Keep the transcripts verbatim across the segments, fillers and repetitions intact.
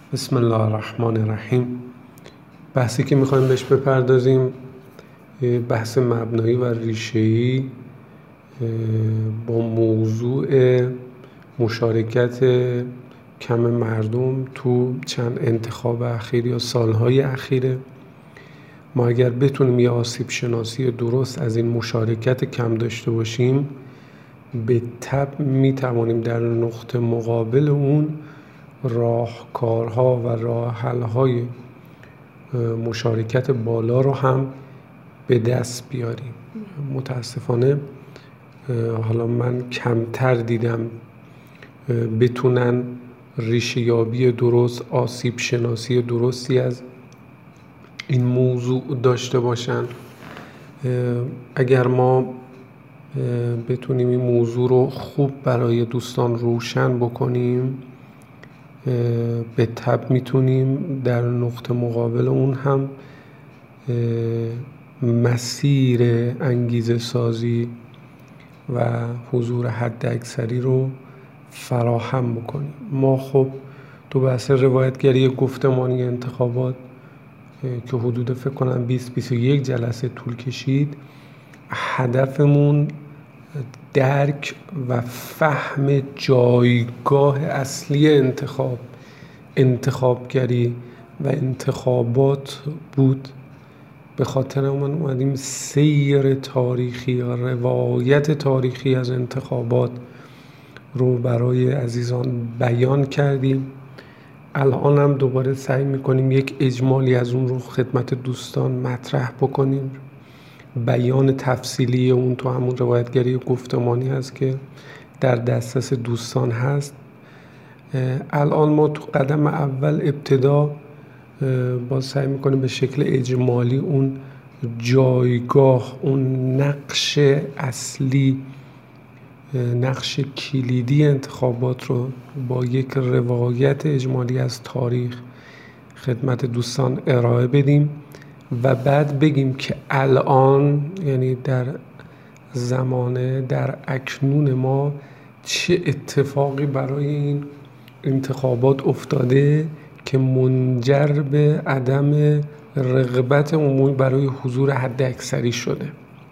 بسم الله الرحمن الرحیم. بحثی که میخوایم بهش بپردازیم بحث مبنایی و ریشه‌ای با موضوع مشارکت کم مردم تو چند انتخاب اخیر یا سالهای اخیره. ما اگر بتونیم یه آسیب شناسی درست از این مشارکت کم داشته باشیم، به تبع میتوانیم در نقطه مقابل اون راهکارها و راه حل‌های مشارکت بالا رو هم به دست بیاریم. متاسفانه حالا من کمتر دیدم بتونن ریشه یابی درست، آسیب شناسی درستی از این موضوع داشته باشن. اگر ما بتونیم این موضوع رو خوب برای دوستان روشن بکنیم، به تبع میتونیم در نقطه مقابل اون هم مسیر انگیزه سازی و حضور حد اکثری رو فراهم بکنیم. ما خب تو بحث روایتگری گفتمانی انتخابات که حدود فکر کنم بیست بیست و یک جلسه طول کشید، هدفمون درک و فهم جایگاه اصلی انتخاب انتخابگری و انتخابات بود. به خاطر من اومدیم سیر تاریخی یا روایت تاریخی از انتخابات رو برای عزیزان بیان کردیم. الان هم دوباره سعی میکنیم یک اجمالی از اون رو خدمت دوستان مطرح بکنیم. بیان تفصیلی اون تو همون روایتگری گفتمانی هست که در دسترس دوستان هست. الان ما تو قدم اول ابتدا با سعی میکنیم به شکل اجمالی اون جایگاه، اون نقش اصلی، نقش کلیدی انتخابات رو با یک روایت اجمالی از تاریخ خدمت دوستان ارائه بدیم و بعد بگیم که الان، یعنی در زمانه در اکنون ما، چه اتفاقی برای این انتخابات افتاده که منجر به عدم رغبت عمومی برای حضور حد اکثری شده.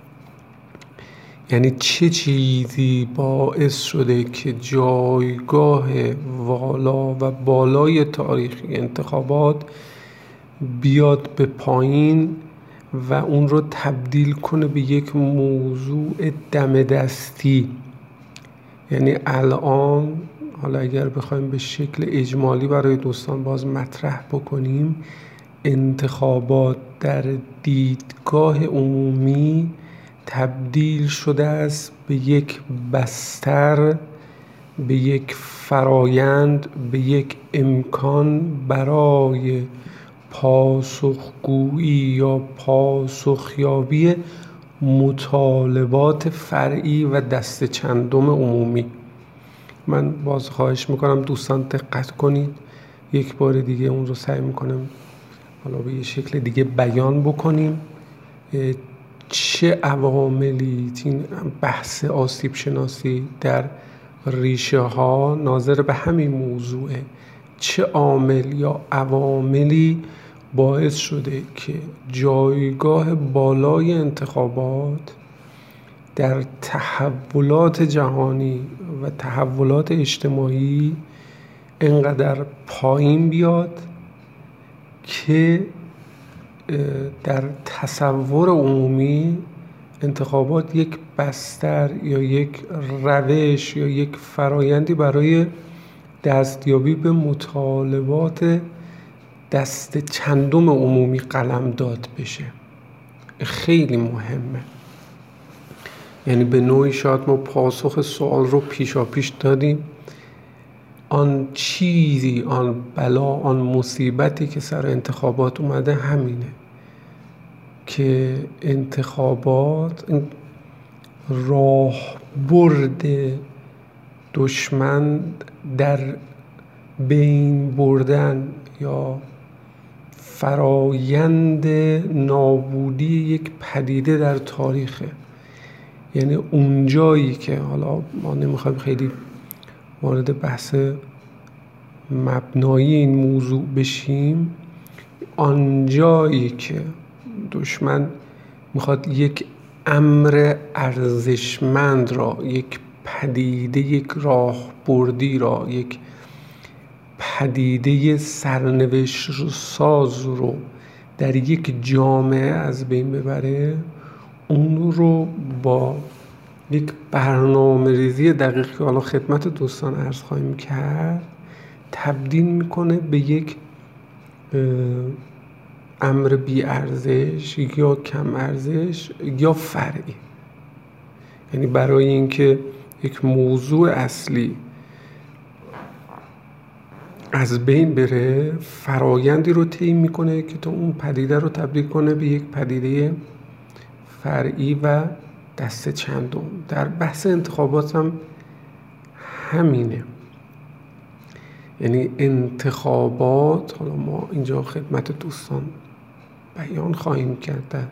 یعنی چه چیزی باعث شده که جایگاه والا و بالای تاریخی انتخابات بیاد به پایین و اون رو تبدیل کنه به یک موضوع دم دستی. یعنی الان حالا اگر بخوایم به شکل اجمالی برای دوستان باز مطرح بکنیم، انتخابات در دیدگاه عمومی تبدیل شده است به یک بستر، به یک فرایند، به یک امکان برای پاسخگویی یا پاسخیابی مطالبات فرعی و دست چندم عمومی. من باز خواهش میکنم دوستان دقت کنید، یک بار دیگه اون رو سعی میکنم حالا به یه شکل دیگه بیان بکنیم. چه عواملی، این بحث آسیب شناسی در ریشه ها ناظر به همین موضوعه، چه عامل یا عواملی باعث شده که جایگاه بالای انتخابات در تحولات جهانی و تحولات اجتماعی اینقدر پایین بیاد که در تصور عمومی انتخابات یک بستر یا یک روش یا یک فرایندی برای دستیابی به مطالبات دست چندم عمومی قلمداد بشه. خیلی مهمه. یعنی به نوعی شاید ما پاسخ سوال رو پیشا پیش دادیم. آن چیزی، آن بلا، آن مصیبتی که سر انتخابات اومده همینه که انتخابات راه برد دشمن در بین بردن یا فرایند نابودی یک پدیده در تاریخه. یعنی اونجایی که حالا ما نمیخوایم خیلی وارد بحث مبنای این موضوع بشیم، آنجایی که دشمن میخواد یک امر ارزشمند را، یک پدیده، یک راهبردی را، یک پدیده سرنوشت ساز رو در یک جامعه از بین ببره، اون رو با یک برنامه ریزی دقیق که حالا خدمت دوستان عرض خواهیم کرد تبدیل میکنه به یک امر بی ارزش یا کم ارزش یا فرعی. یعنی برای اینکه یک موضوع اصلی از بین بره، فرایندی رو طی میکنه که تا اون پدیده رو تبدیل کنه به یک پدیده فرعی و دسته چندم. در بحث انتخابات هم همینه. یعنی انتخابات، حالا ما اینجا خدمت دوستان بیان خواهیم کرد، در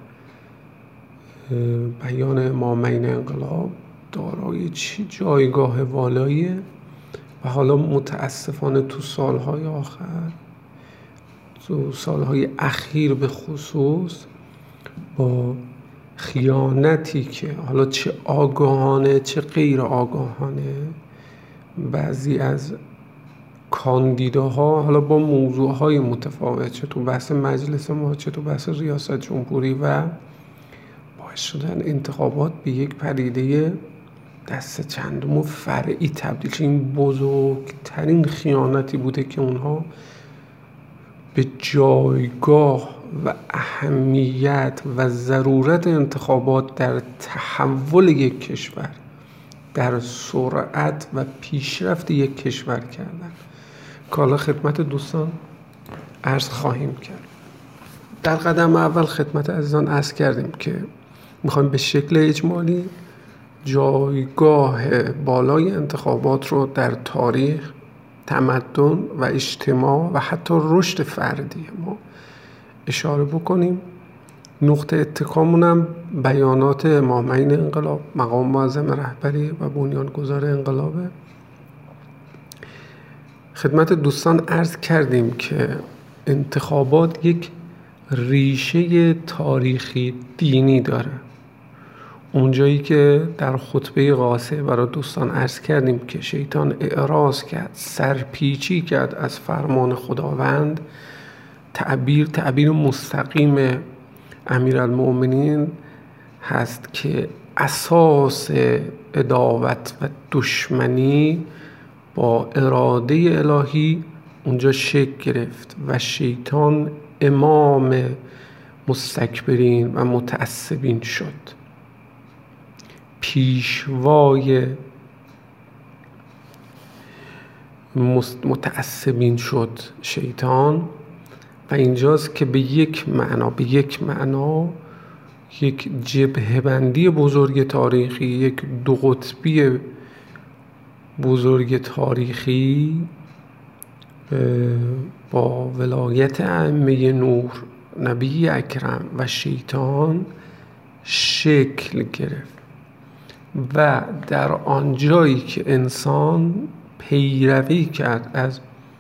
بیان امامین انقلاب دارای چه جایگاه والاییه و حالا متاسفانه تو سالهای آخر، تو سالهای اخیر به خصوص، با خیانتی که حالا چه آگاهانه چه غیر آگاهانه بعضی از کاندیداها حالا با موضوعهای متفاوت، چه تو بحث مجلس ما چه تو بحث ریاست جمهوری، و باعث شدن انتخابات به یک پدیده دست چندم و فرعی تبدیل شد. این بزرگترین خیانتی بوده که اونها به جایگاه و اهمیت و ضرورت انتخابات در تحول یک کشور، در سرعت و پیشرفت یک کشور کردن که حالا خدمت دوستان عرض خواهیم کرد. در قدم اول خدمت عزیزان عرض کردیم که میخوایم به شکل اجمالی جایگاه بالای انتخابات رو در تاریخ، تمدن و اجتماع و حتی رشد فردی ما اشاره بکنیم. نقطه اتکامون هم بیانات امامین انقلاب، مقام معظم رهبری و بنیانگذار انقلابه. خدمت دوستان عرض کردیم که انتخابات یک ریشه تاریخی دینی داره. اونجایی که در خطبه قاصه برای دوستان عرض کردیم که شیطان اعراض کرد، سرپیچی کرد از فرمان خداوند، تعبیر تعبیر مستقیم امیرالمؤمنین هست که اساس عداوت و دشمنی با اراده الهی اونجا شکل گرفت و شیطان امام مستکبرین و متعصبین شد، پیشوای متعصبین شد شیطان. و اینجاست که به یک معنا به یک معنا یک جبهه بندی بزرگ تاریخی، یک دو قطبی بزرگ تاریخی با ولایت ائمه نور، نبی اکرم و شیطان شکل گرفت. و در آنجایی که انسان پیروی کرد از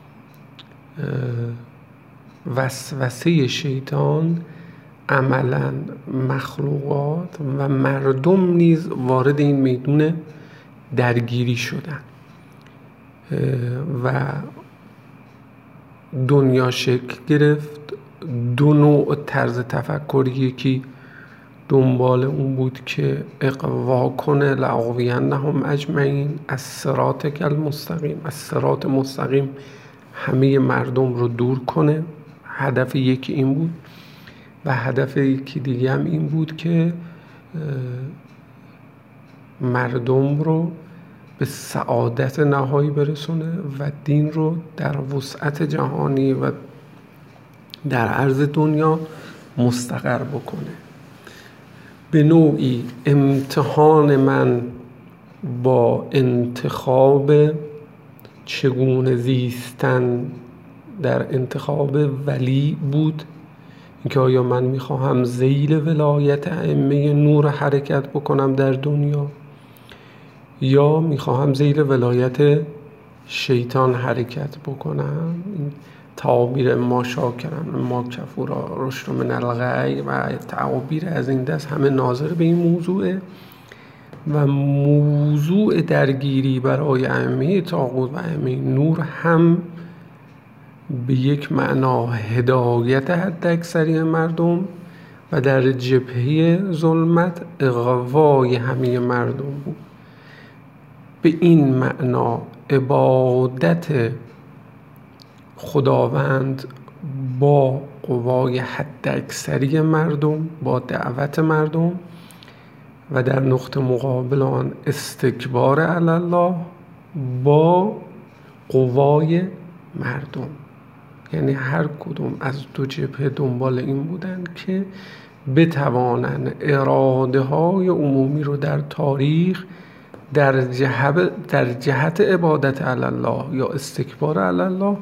وسوسه شیطان، عملا مخلوقات و مردم نیز وارد این میدون درگیری شدند و دنیا شکل گرفت. دو نوع طرز تفکر، یکی دنبال اون بود که اقوا کنه لأغوینهم اجمعین از صراطک المستقیم، از صراط مستقیم همه مردم رو دور کنه. هدف یکی این بود و هدف یکی دیگه هم این بود که مردم رو به سعادت نهایی برسونه و دین رو در وسعت جهانی و در عرض دنیا مستقر بکنه. به نوعی امتحان من با انتخاب چگونه زیستن در انتخاب ولی بود، اینکه آیا من میخواهم ذیل ولایت ائمه نور حرکت بکنم در دنیا یا میخواهم ذیل ولایت شیطان حرکت بکنم. این تعابیر ما شاکرم ما کفورا رشد من الغی و تعابیر از این دست همه ناظر به این موضوعه و موضوع درگیری برای ائمه طاغوت و ائمه نور هم به یک معنا هدایت حداکثری مردم و در جبهه ظلمت اغوای همه مردم بود. به این معنا عبادت خداوند با قوای حداکثری مردم، با دعوت مردم، و در نقطه مقابل آن استکبار علی الله با قوای مردم. یعنی هر کدوم از دو جبهه دنبال این بودن که بتوانند اراده های عمومی رو در تاریخ در جهت در جهت عبادت علی الله یا استکبار علی الله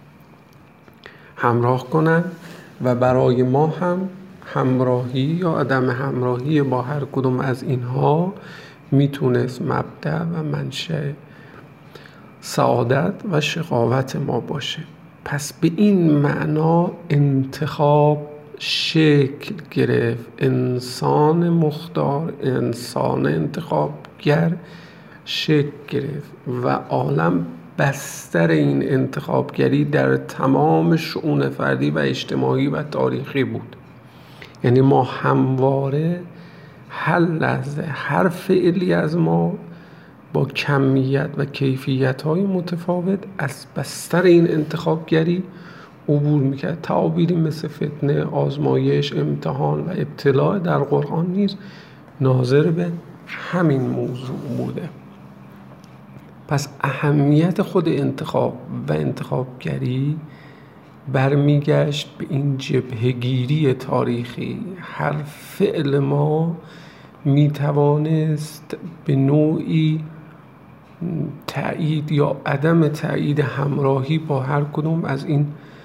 همراه کنند و برای ما هم همراهی یا عدم همراهی با هر کدوم از اینها میتونست مبدأ و منشأ سعادت و شقاوت ما باشه. پس به این معنا انتخاب شکل گرفت، انسان مختار، انسان انتخابگر شکل گرفت و عالم بستر این انتخابگری در تمام شؤون فردی و اجتماعی و تاریخی بود. یعنی ما همواره هر لحظه هر فعلی از ما با کمیت و کیفیت های متفاوت از بستر این انتخابگری عبور میکرد. تعابیری مثل فتنه، آزمایش، امتحان و ابتلاء در قرآن نیز ناظر به همین موضوع بوده. پس اهمیت خود انتخاب و انتخابگری برمیگشت به این جبهه‌گیری تاریخی. هر فعل ما میتوانست به نوعی تأیید یا عدم تأیید همراهی با هر کدوم از این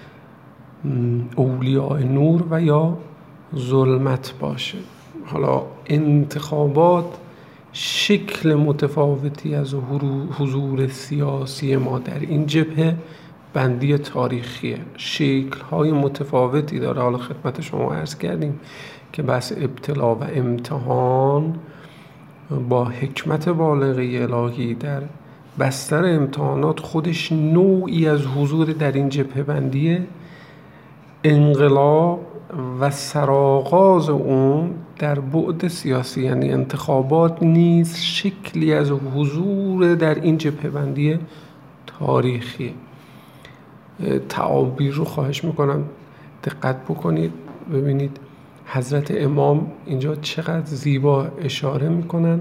اولیاء نور و یا ظلمت باشه. حالا انتخابات شکل متفاوتی از حضور سیاسی ما در این جبهه بندی تاریخیه، شکل‌های متفاوتی داره. حالا خدمت شما عرض کردیم که بحث ابتلا و امتحان با حکمت بالغه الهی در بستر امتحانات خودش نوعی از حضور در این جبهه بندیه. انقلاب و سرآغاز اون در بعد سیاسی یعنی انتخابات نیز شکلی از حضور در این جبهه بندی تاریخی. تعابیر رو خواهش میکنم دقت بکنید، ببینید حضرت امام اینجا چقدر زیبا اشاره میکنن.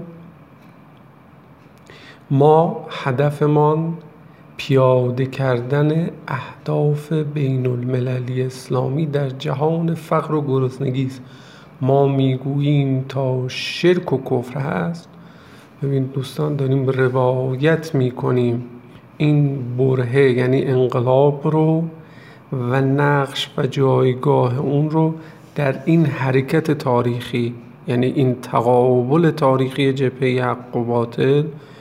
ما هدفمان پیاده کردن اهداف بین المللی اسلامی در جهان فقر و گرسنگی است. ما میگوییم تا شرک و کفر هست. ببین دوستان، داریم روایت میکنیم این برهه یعنی انقلاب رو و نقش و جایگاه اون رو در این حرکت تاریخی، یعنی این تقابل تاریخی جبهه حق و باطل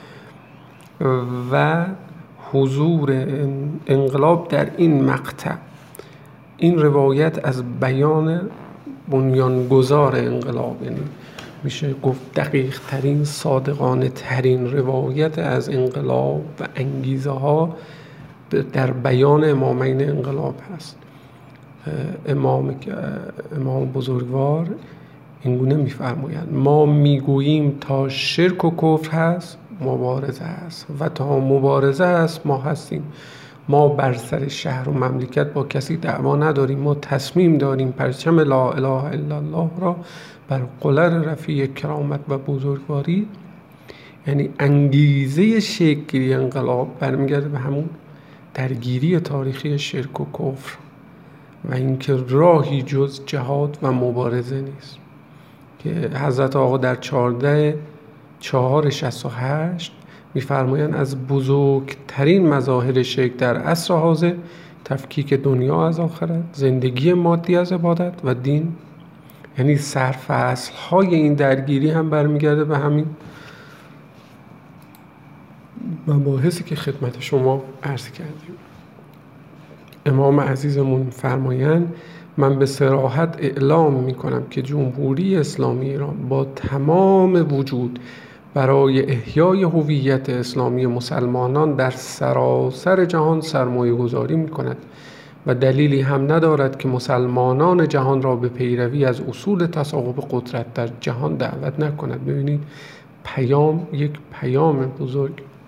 و حضور انقلاب در این مقطع. این روایت از بیان بنیانگذار انقلاب، یعنی میشه گفت دقیق ترین، صادقانه ترین روایت از انقلاب و انگیزه ها در بیان امامین انقلاب هست. امام امام بزرگوار اینگونه میفرمایند: ما میگوییم تا شرک و کفر هست مبارزه هست و تا مبارزه هست ما هستیم. ما بر سر شهر و مملکت با کسی دعوا نداریم. ما تصمیم داریم پرچم لا اله الا الله را بر قلر رفیع کرامت و بزرگواری، یعنی انگیزه شکلی انقلاب برمیگرده به همون درگیری تاریخی شرک و کفر و اینکه راهی جز جهاد و مبارزه نیست. که حضرت آقا در چهارده چهار شصت و هشت میفرمایند از بزرگترین مظاهر شرک در عصر حاضر تفکیک دنیا از آخرت، زندگی مادی از عبادت و دین. یعنی سرفصل های این درگیری هم برمیگرده به همین مباحثی که خدمت شما عرض کردیم. امام عزیزمون فرمایند من به صراحت اعلام میکنم که جمهوری اسلامی ایران با تمام وجود برای احیای هویت اسلامی مسلمانان در سراسر جهان سرمایه گذاری میکند و دلیلی هم ندارد که مسلمانان جهان را به پیروی از اصول تصاحب قدرت در جهان دعوت نکند. ببینید پیام یک پیام بزرگ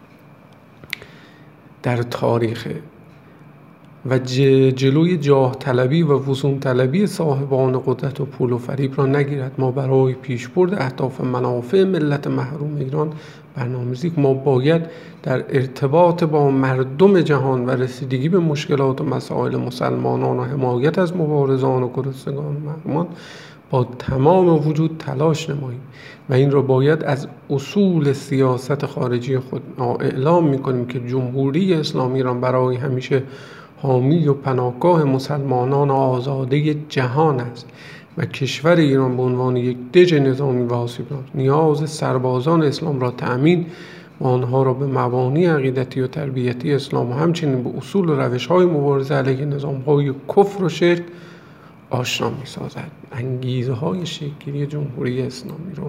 در تاریخ و جلوی جاه طلبی و وسوم طلبی صاحبان قدرت و پول و فریب را نگیرد. ما برای پیشبرد اهداف منافع ملت محروم ایران برنامه‌ریزی، ما باید در ارتباط با مردم جهان و رسیدگی به مشکلات و مسائل مسلمانان و حمایت از مبارزان و گرسنگان و محرومان با تمام وجود تلاش نماییم و این را باید از اصول سیاست خارجی خود اعلام می‌کنیم که جمهوری اسلامی ایران برای همیشه حامی و پناهگاه مسلمانان آزاده جهان است و کشور ایران به عنوان یک دژ نظامی و آسیب‌ناک نیاز سربازان اسلام را تأمین و آنها را به مبانی عقیدتی و تربیتی اسلام و همچنین به اصول و روش‌های مبارزه علیه نظام‌های کفر و شرک آشنا می‌سازد. انگیزه‌های شکل‌گیری جمهوری اسلامی را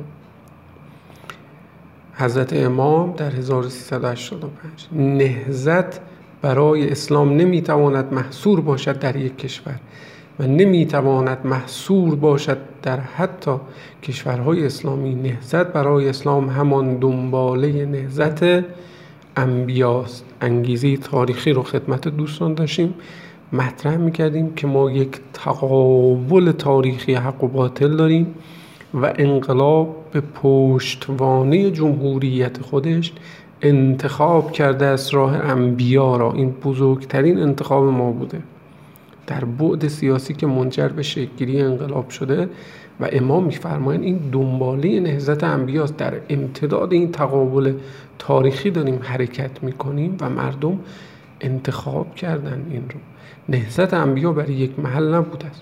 حضرت امام در هزار و سیصد و هشتاد و پنج نهضت برای اسلام نمیتواند محصور باشد در یک کشور و نمیتواند محصور باشد در حتی کشورهای اسلامی. نهضت برای اسلام همان دنباله نهضت انبیاست. انگیزه تاریخی رو خدمت دوستان داشتیم مطرح میکردیم که ما یک تقابل تاریخی حق و باطل داریم و انقلاب به پشتوانه جمهوریت خودش انتخاب کرده از راه انبیا را. این بزرگترین انتخاب ما بوده در بعد سیاسی که منجر به شکل‌گیری انقلاب شده و امام می‌فرمایند این دنباله نهضت انبیاست. در امتداد این تقابل تاریخی داریم حرکت می‌کنیم و مردم انتخاب کردن این رو. نهضت انبیا برای یک محل نبوده است.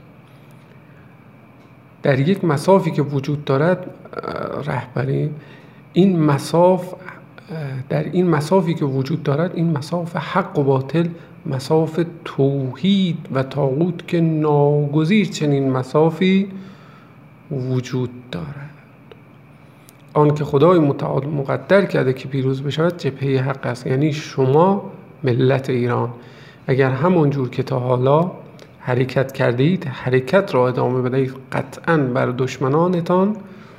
در یک مسافی که وجود دارد رهبری این مساف در این مسافی که وجود دارد این مساف حق و باطل، مساف توحید و طاغوت که ناگزیر چنین مسافی وجود دارد. آن که خدای متعال مقدر کرده که پیروز بشود جبهه حق است، یعنی شما ملت ایران اگر همون جور که تا حالا حرکت کرده اید حرکت را ادامه بدهید قطعاً بر دشمنانتان.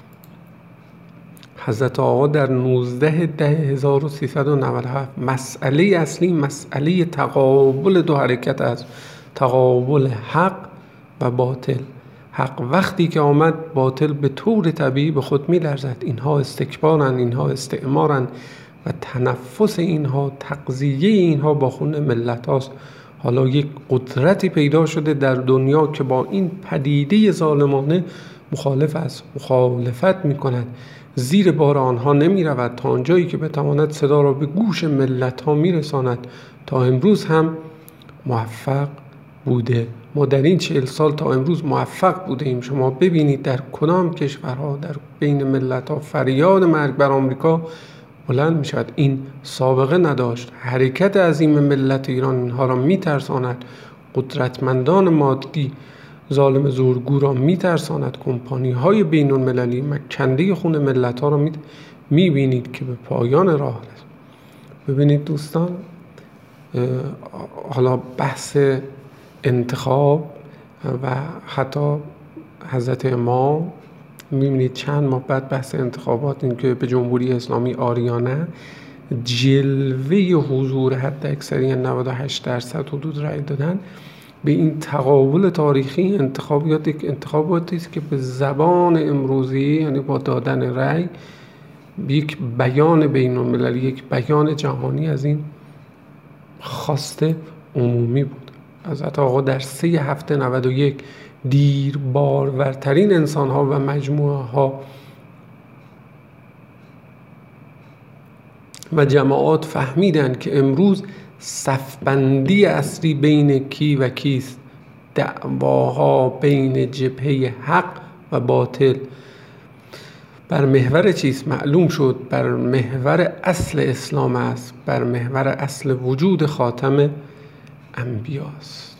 حضرت آقا در نوزده ده هزار و سیصد و نود و هفت مسئله اصلی مسئله تقابل دو حرکت است، تقابل حق و باطل. حق وقتی که آمد باطل به طور طبیعی به خود می لرزد. اینها استکبارن، اینها استعمارن و تنفس اینها، تغذیه اینها با خون ملت هاست. حالا یک قدرتی پیدا شده در دنیا که با این پدیده ظالمانه مخالف است، مخالفت می کند، زیر بار آنها نمی رود تا آنجایی که بتواند صدا را به گوش ملت ها می رساند. تا امروز هم موفق بوده. ما در این چهل سال تا امروز موفق بوده ایم. شما ببینید در کدام کشورها در بین ملت ها فریاد مرگ بر آمریکا بلند می شود. این سابقه نداشت. حرکت عظیم ملت ایران اینها را می ترساند. قدرتمندان مادی ظالم زورگو را می ترساند. کمپانی های بین المللی مکنده خون ملت ها را می, می بینید که به پایان راه رسید. ببینید دوستان، حالا بحث انتخاب و حتی حضرت امام می‌بینید چند ماه بعد بحث انتخابات این که به جمهوری اسلامی آریانه جلوه حضور حد اکثری نود و هشت درصد حدود رأی دادن. به این تقابل تاریخی انتخابات یک انتخاباتی است که به زبان امروزی یعنی با دادن رأی یک بیان بین المللی، یک بیان جهانی از این خواست عمومی بود. حضرت آقا در سه هفته نود و یک دیر بارورترین انسان ها و مجموعه ها و جماعات فهمیدن که امروز صفبندی اصلی بین کی و کیست، دعواها بین جبهه حق و باطل بر محور چیست؟ معلوم شد بر محور اصل اسلام است، بر محور اصل وجود خاتم انبیاست.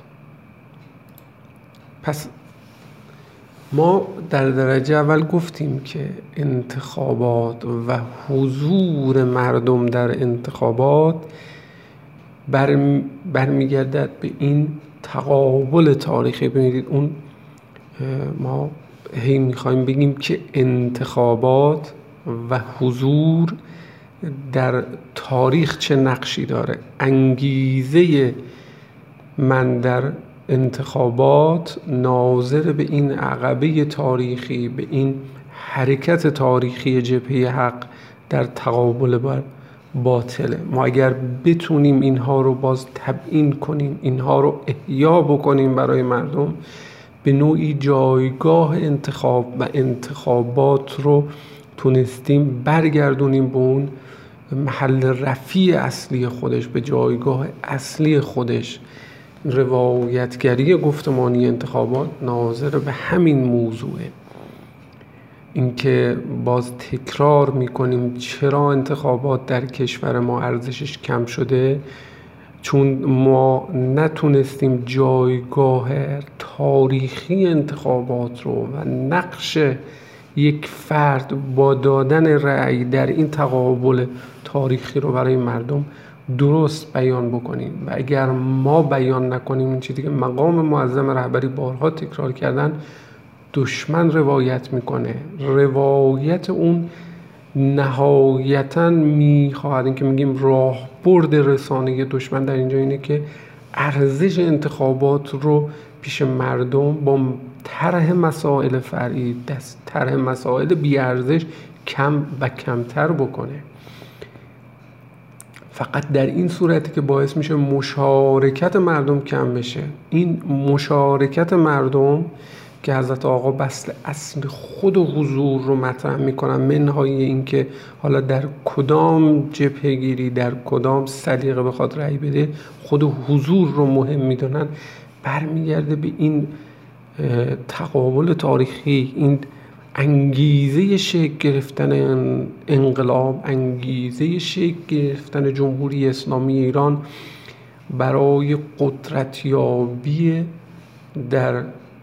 پس ما در درجه اول گفتیم که انتخابات و حضور مردم در انتخابات بر برمیگردد به این تقابل تاریخی. ببینید اون ما هی میخوایم بگیم که انتخابات و حضور در تاریخ چه نقشی داره. انگیزه من در انتخابات ناظر به این عقبه تاریخی، به این حرکت تاریخی جبهه حق در تقابل بر باطله. ما اگر بتونیم اینها رو باز تبیین کنیم، اینها رو احیا بکنیم برای مردم، به نوعی جایگاه انتخاب و انتخابات رو تونستیم برگردونیم به اون محل رفیع اصلی خودش، به جایگاه اصلی خودش. روایتگری گفتمانی انتخابات ناظر به همین موضوعه. اینکه باز تکرار میکنیم چرا انتخابات در کشور ما ارزشش کم شده، چون ما نتونستیم جایگاه تاریخی انتخابات رو و نقش یک فرد با دادن رأی در این تقابل تاریخی رو برای مردم درست بیان بکنیم. و اگر ما بیان نکنیم، این چیزی که مقام معظم رهبری بارها تکرار کردن، دشمن روایت میکنه. روایت اون نهایتاً میخواهد، این که میگیم راه برد رسانه دشمن در اینجا اینه که ارزش انتخابات رو پیش مردم با طرح مسائل فرعی، دست طرح مسائل بی ارزش کم و کمتر بکنه. فقط در این صورتی که باعث میشه مشارکت مردم کم بشه. این مشارکت مردم که حضرت آقا بسط اصل خود حضور رو مطرح میکنن، منهای این که حالا در کدام جبهه گیری، در کدام سلیقه بخواد رأی بده، خود حضور رو مهم میدونن، برمیگرده به این تقابل تاریخی، این انگیزه شکل گرفتن انقلاب، انگیزه شکل گرفتن جمهوری اسلامی ایران برای قدرتیابی در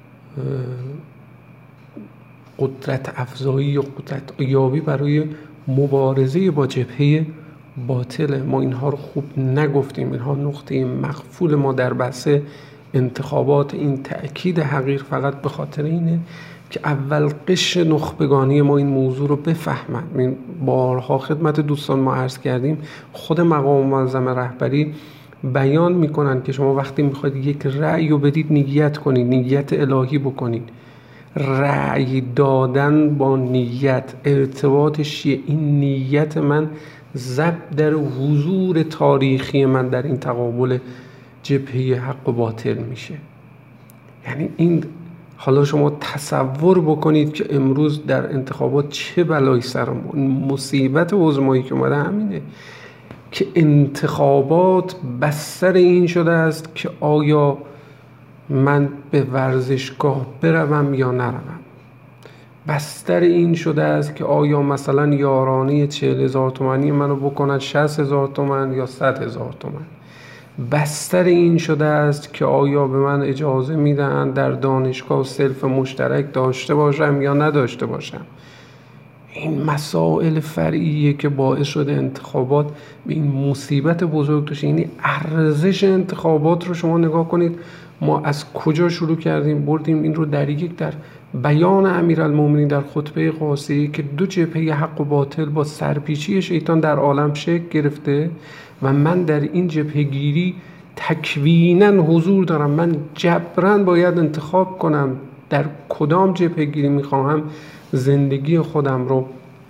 قدرت افزایی یا قدرت یابی برای مبارزه با جبهه باطل. ما اینها رو خوب نگفتیم، اینها نقطه مغفول ما در بحث انتخابات. این تأکید حقیر فقط به خاطر اینه که اول قشر نخبگانی ما این موضوع رو بفهمند. این بارها خدمت دوستان ما عرض کردیم، خود مقام معظم رهبری بیان میکنن که شما وقتی میخواید یک رأی رو بدید، نیت کنید، نیت الهی بکنید. رأی دادن با نیت، ارتباطش چیه؟ این نیت من ضبط در حضور تاریخی من در این تقابل جبهه حق و باطل میشه. یعنی این، حالا شما تصور بکنید که امروز در انتخابات چه بلایی سر ما، این مصیبت عظمایی که اومده همینه که انتخابات بستر این شده است که آیا من به ورزشگاه بروم یا نروم. بستر این شده است که آیا مثلا یارانه چهل هزار تومانی منو بکنن شصت هزار تومن یا صد هزار تومن. بستر این شده است که آیا به من اجازه میدن در دانشگاه سلف مشترک داشته باشم یا نداشته باشم. این مسائل فرعیه که باعث شده انتخابات به این مصیبت بزرگ داشته. یعنی ارزش انتخابات رو شما نگاه کنید، ما از کجا شروع کردیم، بردیم این رو در یک در بیان امیرالمومنین در خطبه قاصی که دو جبهه حق و باطل با سرپیچی شیطان در عالم شکل گرفته و من در این جبهه گیری تکویناً حضور دارم. من جبراً باید انتخاب کنم در کدام جبهه گیری میخواهم زندگی خودم رو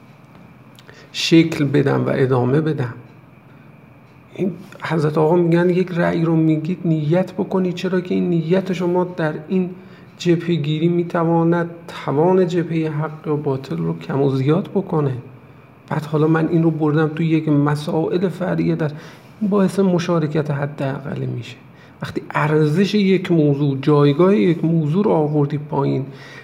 شکل بدم و ادامه بدم. این حضرت آقا میگن یک رأی رو میگید نیت بکنید، چرا که این نیت شما در این جبهه گیری میتواند توان جبهه حق و باطل رو کم و زیاد بکنه. بعد حالا من این رو بردم تو یک مسائل فرعیه، در باعث مشارکت حداقل میشه. وقتی ارزش یک موضوع، جایگاه یک موضوع رو آوردی پایین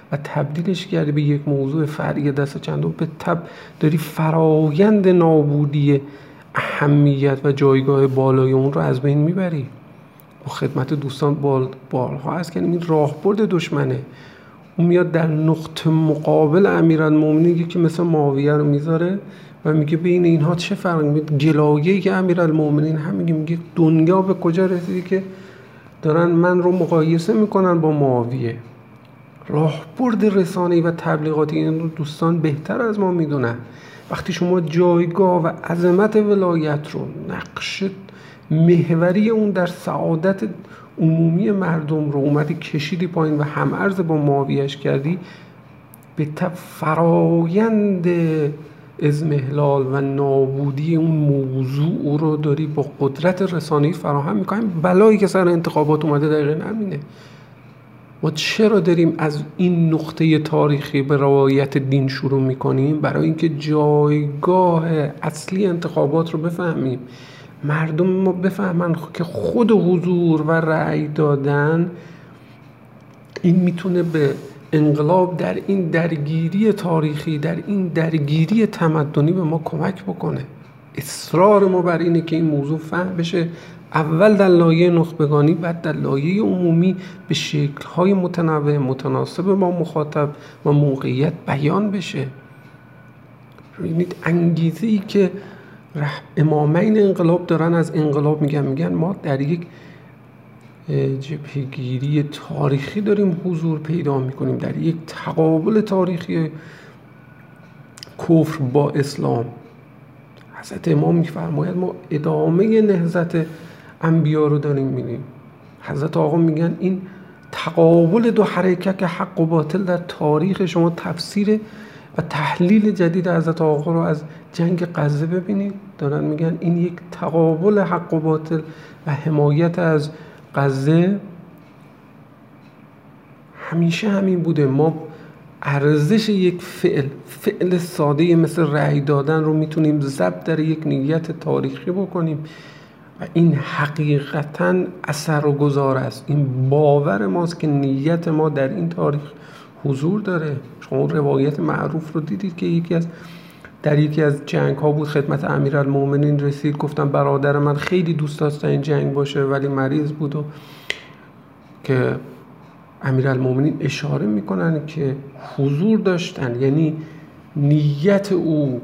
و تبدیلش کردی به یک موضوع فرعی دست چندم، به تب داری فرایند نابودی اهمیت و جایگاه بالای اون رو از بین میبری. با خدمت دوستان بال بارها هست که این راهبرد دشمنه. اون میاد در نقطه مقابل امیرالمومنین که مثل معاویه رو میذاره و میگه بین اینها چه فرقی میاد. گلایه‌ای که امیرالمومنین هم میگه میگه دنیا به کجا رسیدی که دارن من رو مقایسه میکنن با معاویه. راهبرد رسانه‌ای و تبلیغاتی این رو دوستان بهتر از ما میدونن. وقتی شما جایگاه و عظمت ولایت رو، نقش محوری اون در سعادت عمومی مردم رو اومدی کشیدی پایین و هم عرض با معاویه‌اش کردی، به تبع فرایند اضمحلال و نابودی اون موضوع رو داری با قدرت رسانه‌ای فراهم می‌کنی. بلایی که سر انتخابات اومده دقیقاً همینه. ما چرا داریم از این نقطه تاریخی به رعایت دین شروع می‌کنیم؟ برای اینکه جایگاه اصلی انتخابات رو بفهمیم، مردم ما بفهمن که خود حضور و رأی دادن این میتونه به انقلاب در این درگیری تاریخی، در این درگیری تمدنی به ما کمک بکنه. اصرار ما بر اینه که این موضوع فهم بشه، اول در لایه نخبگانی، بعد در لایه عمومی به شکل‌های متنوع متناسب با مخاطب و موقعیت بیان بشه. ببینید انگیزه‌ای که امامین انقلاب دارن از انقلاب میگن میگن ما در یک جبهه‌گیری تاریخی داریم حضور پیدا میکنیم، در یک تقابل تاریخی کفر با اسلام. حضرت امام میفرماید ما ادامه نهضت انبیا رو داریم می‌بینیم. حضرت آقا میگن این تقابل دو حرکت حق و باطل در تاریخ شما، تفسیر و تحلیل جدید حضرت آقا رو از جنگ غزه ببینید. دارن میگن این یک تقابل حق و باطل و حمایت از غزه همیشه همین بوده. ما ارزش یک فعل فعل ساده مثل رأی دادن رو میتونیم ضبط در یک نیت تاریخی بکنیم و این حقیقتاً اثرگذار است. این باور ماست که نیت ما در این تاریخ حضور داره. شما روایت معروف رو دیدید که یکی از در یکی از جنگ ها بود، خدمت امیرالمومنین رسید، گفتم برادر من خیلی دوست داشت این جنگ باشه ولی مریض بود، و که امیرالمومنین اشاره میکنن که حضور داشتن، یعنی نیت او،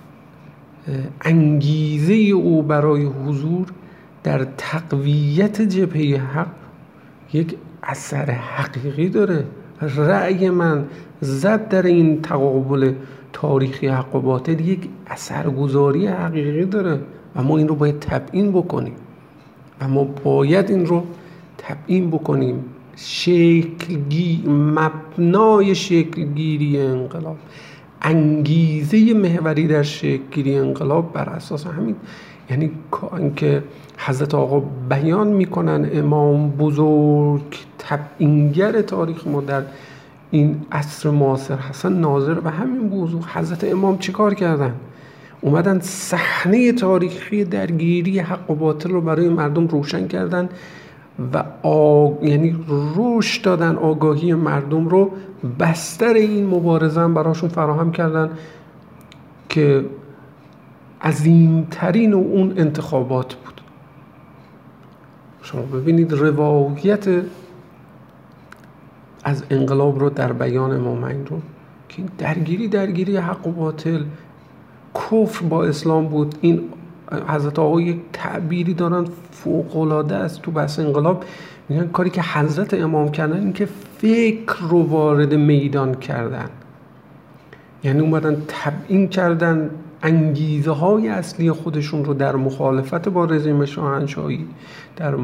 انگیزه او برای حضور در تقویت جبهه حق یک اثر حقیقی داره. رأی من ضد در این تقابل تاریخی حق و باطل یک اثرگذاری حقیقی داره و ما این رو باید تبیین بکنیم و ما باید این رو تبیین بکنیم. شکلگی مبنای شکلگیری انقلاب، انگیزه محوری در شکلگیری انقلاب بر اساس همین، یعنی که حضرت آقا بیان میکنن امام بزرگ تبیینگر تاریخ ما در این عصر معاصر هستن، ناظر به همین موضوع. حضرت امام چیکار کردن؟ اومدن صحنه تاریخی درگیری حق و باطل رو برای مردم روشن کردن و آ... یعنی روش دادن، آگاهی مردم رو، بستر این مبارزه هم براشون فراهم کردن که عظیمترین اون انتخابات بود. شما ببینید روایت از انقلاب رو در بیان امامین رو که این درگیری درگیری حق و باطل، کفر با اسلام بود. این حضرت آقا یک تعبیری دارن فوق‌العاده است تو بحث انقلاب، میگن کاری که حضرت امام کردن این که فکر رو وارد میدان کردن، یعنی اومدن تبیین کردن انگیزه های اصلی خودشون رو در مخالفت با رژیم شاهنشاهی، در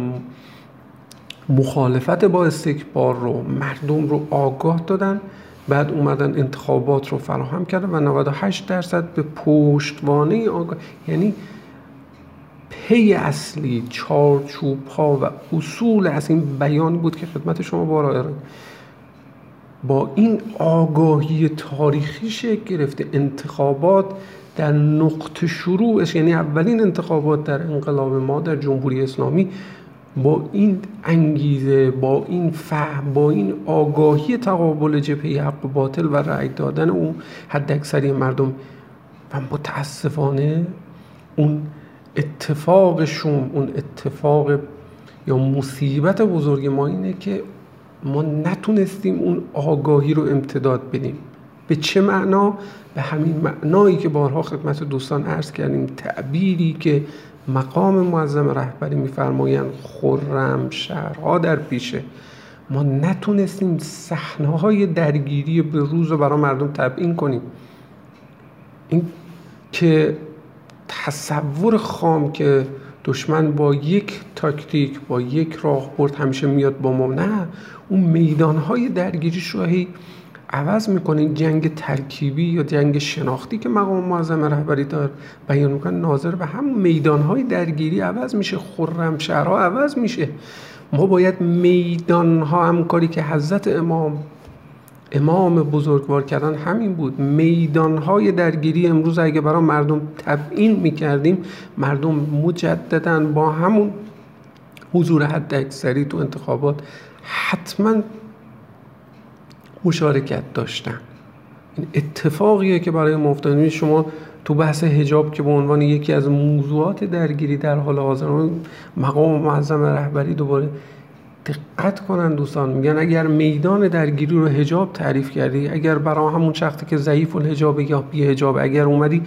مخالفت با استکبار رو مردم رو آگاه دادن. بعد اومدن انتخابات رو فراهم کردن و نود و هشت درصد به پشتوانه آگاه، یعنی پی اصلی، چارچوب ها و اصول از این بیان بود که خدمت شما بارها با این آگاهی تاریخی شکل گرفته. انتخابات در نقطه شروعش، یعنی اولین انتخابات در انقلاب ما در جمهوری اسلامی، با این انگیزه، با این فهم، با این آگاهی تقابل جبهه حق و باطل و رأی دادن اون حد اکثری مردم و متاسفانه اون اتفاق شوم، اون اتفاق یا مصیبت بزرگ ما اینه که ما نتونستیم اون آگاهی رو امتداد بدیم. به چه معنا؟ به همین معنایی که بارها خدمت دوستان عرض کردیم، تعبیری که مقام معظم رهبری میفرمایند خرم شهرها در پیشه. ما نتونستیم صحنه‌های درگیری به روز رو برای مردم تبیین کنیم. این که تصور خام که دشمن با یک تاکتیک، با یک راهبرد همیشه میاد با ما، نه، اون میدانهای درگیری رو هی عوض میکنه. جنگ ترکیبی یا جنگ شناختی که مقام معظم رهبری دار بیان میکنه ناظر به هم میدانهای درگیری عوض میشه، خرم شهرها عوض میشه. ما باید میدانها، همکاری که حضرت امام امام بزرگوار کردن همین بود، میدانهای درگیری امروز اگه برای مردم تبیین میکردیم، مردم مجدداً با همون حضور حد اکثری تو انتخابات حتما مشارکت داشتن. این اتفاقیه که برای ما افتاده. شما تو بحث حجاب که به عنوان یکی از موضوعات درگیری در حال حاضر مقام معظم رهبری دوباره دقت کنن دوستان، میگن اگر میدان درگیری رو حجاب تعریف کردی، اگر برای همون شخصی که ضعیف الحجاب یا بی حجاب اگر اومدی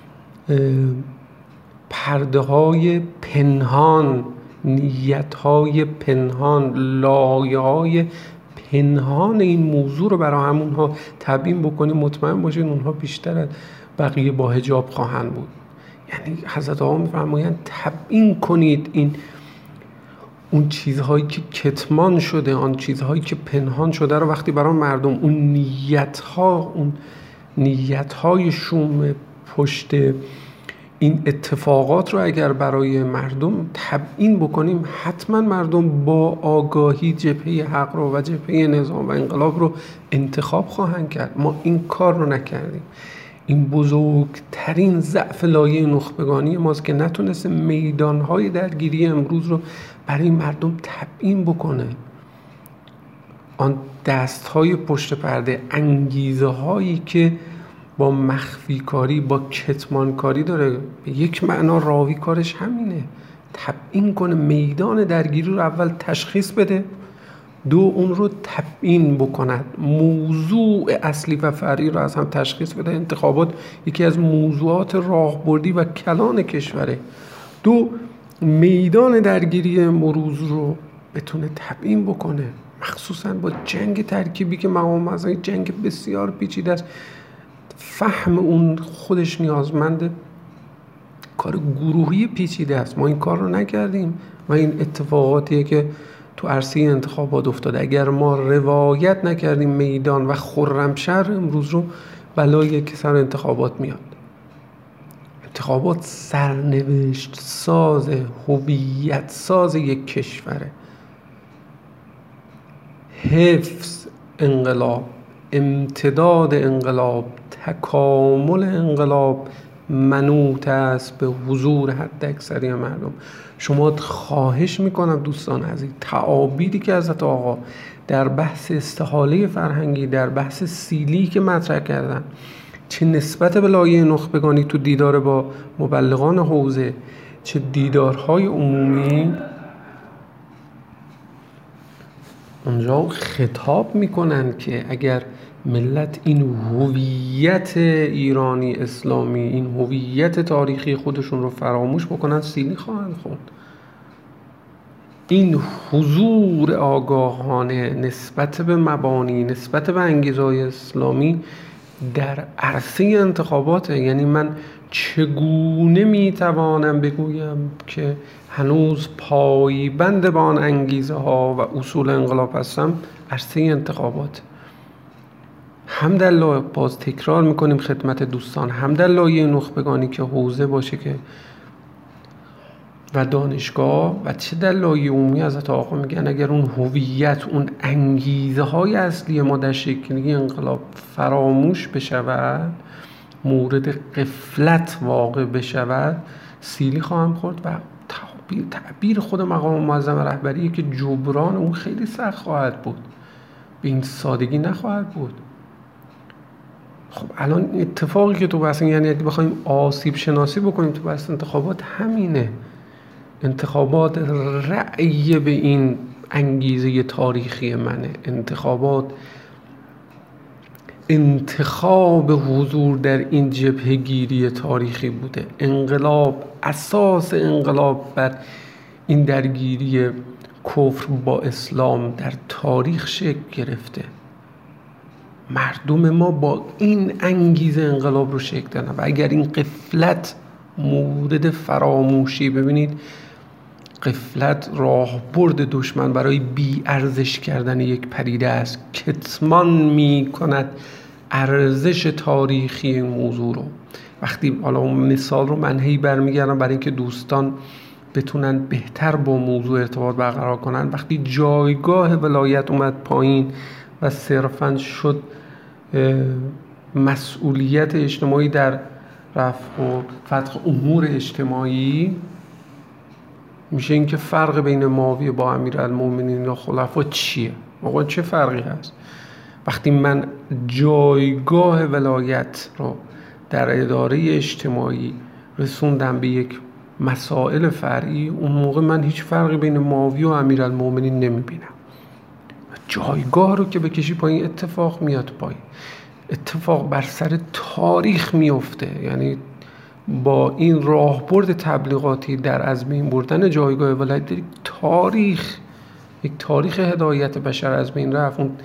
پرده های پنهان، نیت های پنهان، لایه های پنهان این موضوع رو برای همونها تبیین بکنی، مطمئن باشین اونها بیشتر از بقیه با حجاب خواهند بود. یعنی حضرت آقا میفرمایند تبیین کنید این اون چیزهایی که کتمان شده، آن چیزهایی که پنهان شده رو وقتی برای مردم اون نیت‌ها، اون نیت‌های شوم پشت این اتفاقات رو اگر برای مردم تبیین بکنیم، حتما مردم با آگاهی جبهه حق رو و جبهه نظام و انقلاب رو انتخاب خواهند کرد. ما این کار رو نکردیم. این بزرگترین ضعف لایه نخبگانی ماست که نتونست میدانهای درگیری امروز رو برای مردم تبیین بکنه. آن دستهای پشت پرده، انگیزه هایی که با مخفی کاری، با کتمان کاری داره، به یک معنا راوی کارش همینه، تبیین کنه، میدان درگیری رو اول تشخیص بده، دو اون رو تبیین بکند، موضوع اصلی و فرعی رو از هم تشخیص بده. انتخابات یکی از موضوعات راهبردی و کلان کشوره. دو میدان درگیری مروز رو بتونه تبیین بکنه، مخصوصا با جنگ ترکیبی که مقام معظم جنگ بسیار پیچیده است. فهم اون خودش نیازمند کار گروهی پیچیده است. ما این کار رو نکردیم و این اتفاقاتیه که تو عرصه انتخابات افتاده. اگر ما روایت نکردیم میدان و خرمشهر امروز رو، بلایی که سر انتخابات میاد. انتخابات سرنوشت ساز، هویت ساز یک کشوره. حفظ انقلاب، امتداد انقلاب، تکامل انقلاب منوط است به حضور حد اکثری مردم. شما خواهش میکنم دوستان عزیز، تعابیری که حضرت آقا در بحث استحاله فرهنگی، در بحث سیلی که مطرح کردن، چه نسبت به لایه نخبگانی تو دیدار با مبلغان حوزه، چه دیدارهای عمومی، اونجا خطاب میکنن که اگر ملت این هویت ایرانی اسلامی، این هویت تاریخی خودشون رو فراموش بکنن، سیلی خواهند خورد. این حضور آگاهانه نسبت به مبانی، نسبت به انگیزهای اسلامی در عرصه انتخابات، یعنی من چگونه میتوانم بگویم که هنوز پایبند به آن انگیزه ها و اصول انقلاب هستم؟ عرصه انتخابات. هم در لایه، باز تکرار میکنیم خدمت دوستان، هم در لایه نخبگانی که حوزه باشه که و دانشگاه، و چه در لایه عمومی حضرت آقا میگن اگر اون هویت، اون انگیزه های اصلی ما در شکلگیری انقلاب فراموش بشود، مورد غفلت واقع بشود، سیلی خواهم خورد و تعبیر تعبیر خود مقام معظم رهبری که جبران اون خیلی سخت خواهد بود، به این سادگی نخواهد بود. خب الان اتفاقی که تو بحث، یعنی اگه بخوایم آسیب شناسی بکنیم تو بحث انتخابات، همینه. انتخابات رأی به این انگیزه تاریخی منه. انتخابات انتخاب حضور در این جبهه گیری تاریخی بوده. انقلاب، اساس انقلاب بر این درگیری کفر با اسلام در تاریخ شکل گرفته. مردم ما با این انگیزه انقلاب رو شکل دادن و اگر این غفلت مورد فراموشی، ببینید غفلت راهبرد دشمن برای بی ارزش کردن یک پدیده است. کتمان می کند ارزش تاریخی این موضوع رو. وقتی حالا اون مثال رو من هی برمیگردم برای اینکه دوستان بتونن بهتر با موضوع ارتباط برقرار کنن، وقتی جایگاه ولایت اومد پایین و صرفاً شد مسئولیت اجتماعی در رفع و فتح امور اجتماعی، میشه این که فرق بین معاویه با امیرالمومنین و خلفا چیه؟ آقا چه فرقی هست؟ وقتی من جایگاه ولایت رو در اداره اجتماعی رسوندم به یک مسائل فرعی، اون موقع من هیچ فرقی بین معاویه و امیرالمومنین نمیبینم. جایگاه رو که بکشی پایین، اتفاق میاد پایین، اتفاق بر سر تاریخ میفته. یعنی با این راهبرد تبلیغاتی در از بین بردن جایگاه ولایت، یک تاریخ یک تاریخ هدایت بشر از بین رفت. اون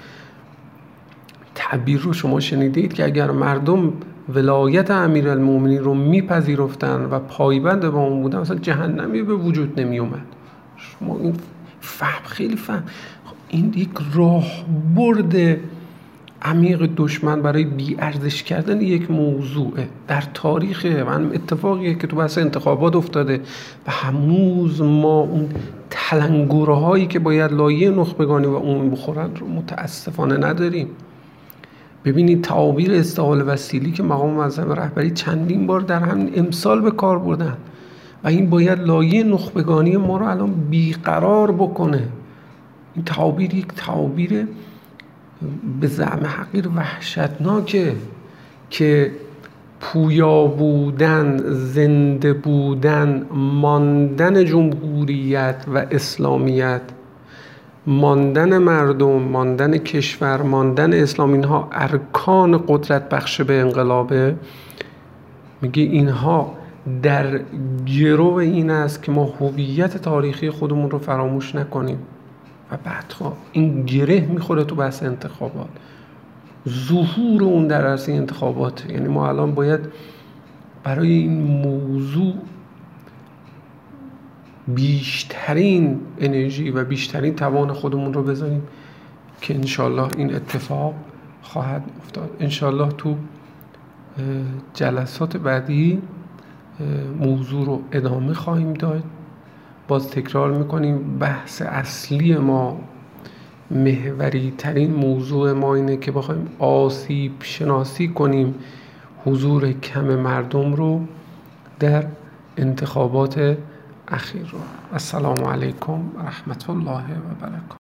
تعبیر رو شما شنیدید که اگر مردم ولایت امیرالمومنین رو میپذیرفتن و پایبند با اون بودن، مثلا جهنمی به وجود نمی اومد. شما این فهم خیلی فهم این یک راهبرد عمیق دشمن برای بی ارزش کردن یک موضوع در تاریخ من، اتفاقیه که تو بحث انتخابات افتاده و هنوز ما اون تلنگره هایی که باید لایه نخبگانی و عمومی بخورن رو متاسفانه نداریم. ببینید تعابیر استحال وسیلی که مقام معظم رهبری چندین بار در همین امسال به کار بردن و این باید لایه نخبگانی ما رو الان بیقرار بکنه. این تعابیر یک تعابیر به زعم حقیر وحشتناکه که پویا بودن، زنده بودن، ماندن جمهوریت و اسلامیت، ماندن مردم، ماندن کشور، ماندن اسلام، اینها ارکان قدرت بخش به انقلابه. میگه اینها در گرو این است که ما هویت تاریخی خودمون رو فراموش نکنیم و بعدها این گره میخوره تو بحث انتخابات، ظهور اون در عرصه انتخابات. یعنی ما الان باید برای این موضوع بیشترین انرژی و بیشترین توان خودمون رو بذاریم که انشالله این اتفاق خواهد افتاد. انشالله تو جلسات بعدی موضوع رو ادامه خواهیم داد. باز تکرار میکنیم بحث اصلی ما، محوری ترین موضوع ما اینه که بخوایم آسیب شناسی کنیم حضور کم مردم رو در انتخابات اخیر رو. السلام علیکم و رحمت الله و برکاته.